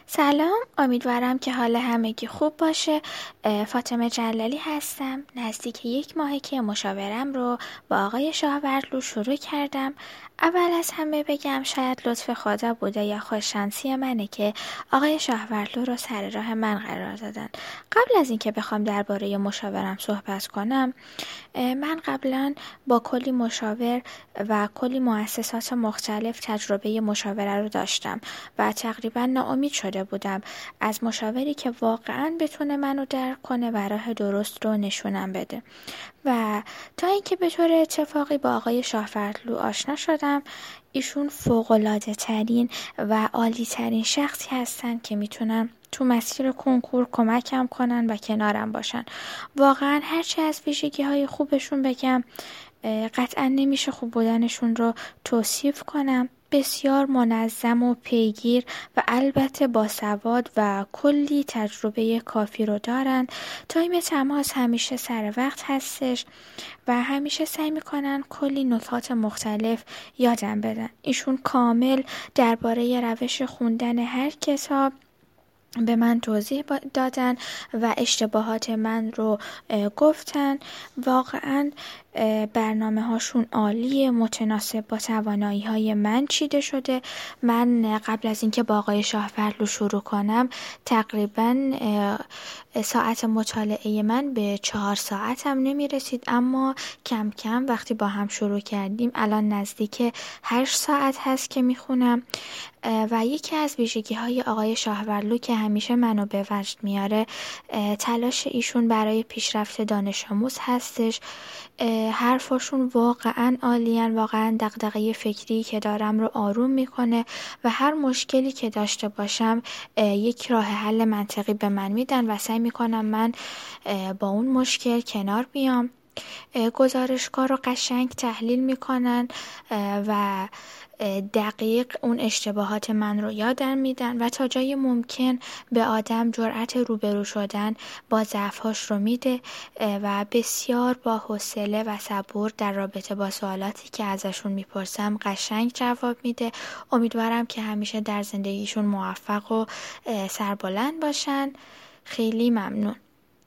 سلام، امیدوارم که حال همگی خوب باشه. فاطمه جلالی هستم. نزدیک 1 ماهه که مشاورم رو با آقای شاهوردلو شروع کردم. اول از همه بگم شاید لطف خدا بوده یا خوششانسی منه که آقای شاهوردلو رو سر راه من قرار دادن. قبل از اینکه بخوام درباره مشاورم صحبت کنم، من قبلا با کلی مشاور و کلی مؤسسات مختلف تجربه مشاوره رو داشتم و تقریبا ناامید شده بودم از مشاوری که واقعا بتونه منو درک کنه و راه درست رو نشونم بده. و تا اینکه به طور اتفاقی با آقای شاهوردلو آشنا شدم. ایشون فوق‌العاده ترین و عالی ترین شخصی هستن که میتونن تو مسیر کنکور کمکم کنن و کنارم باشن. واقعا هرچی از ویژگی های خوبشون بگم قطعا نمیشه خوب بودنشون رو توصیف کنم. بسیار منظم و پیگیر و البته باسواد و کلی تجربه کافی رو دارن. تایم تماس همیشه سر وقت هستش و همیشه سعی میکنن کلی نکات مختلف یادم بدن. ایشون کامل درباره روش خوندن هر کتاب به من توضیح دادن و اشتباهات من رو گفتن. واقعا برنامه هاشون عالیه، متناسب با توانایی های من چیده شده. من قبل از اینکه با آقای شاهوردلو شروع کنم تقریبا ساعت مطالعه من به 4 ساعتم نمی رسید، اما کم کم وقتی با هم شروع کردیم الان نزدیک 8 ساعت هست که می خونم. و یکی از ویژگی های آقای شاهوردلو که همیشه منو به وجد میاره تلاش ایشون برای پیشرفت دانش آموز هستش. حرفاشون واقعا عالیان، واقعا دغدغه فکری که دارم رو آروم میکنه و هر مشکلی که داشته باشم یک راه حل منطقی به من میدن و سعی میکنم من با اون مشکل کنار بیام. گزارشگاه رو قشنگ تحلیل میکنن و دقیق اون اشتباهات من رو یادم میدن و تا جای ممکن به آدم جرأت روبرو شدن با ضعف‌هاش رو میده و بسیار با حوصله و صبور در رابطه با سوالاتی که ازشون میپرسم قشنگ جواب میده. امیدوارم که همیشه در زندگیشون موفق و سربلند باشن. خیلی ممنون.